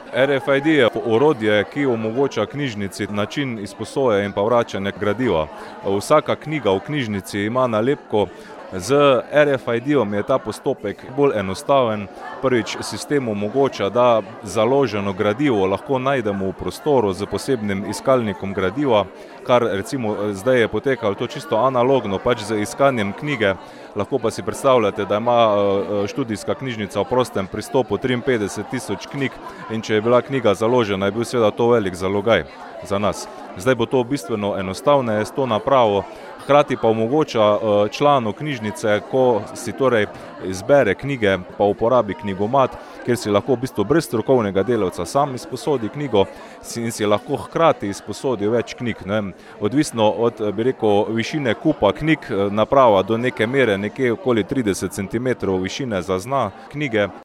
RFID je orodje, ki omogoča knjižnici način izposoje in pa vračanja gradiva. Vsaka knjiga v knjižnici ima nalepko. Z RFID-om je ta postopek bolj enostaven. Prvič, sistem omogoča, da založeno gradivo lahko najdemo v prostoru z posebnim iskalnikom gradiva, kar recimo zdaj je potekalo to čisto analogno, pač z iskanjem knjige. Lahko pa si predstavljate, da ima študijska knjižnica v prostem pristopu 53.000 knjig in če je bila knjiga založena, je bil seveda to velik zalogaj za nas. Zdaj bo to bistveno enostavneje s to napravo, hkrati pa omogoča članu knjižnice, ko si torej izbere knjige, pa uporabi knjigomat, kjer si lahko v bistvu brez strokovnega delavca sam izposodi knjigo in si lahko hkrati izposodi več knjig. Odvisno od, bi rekel, višine kupa knjig, naprava do neke mere, nekje okoli 30 centimetrov višine zazna knjige.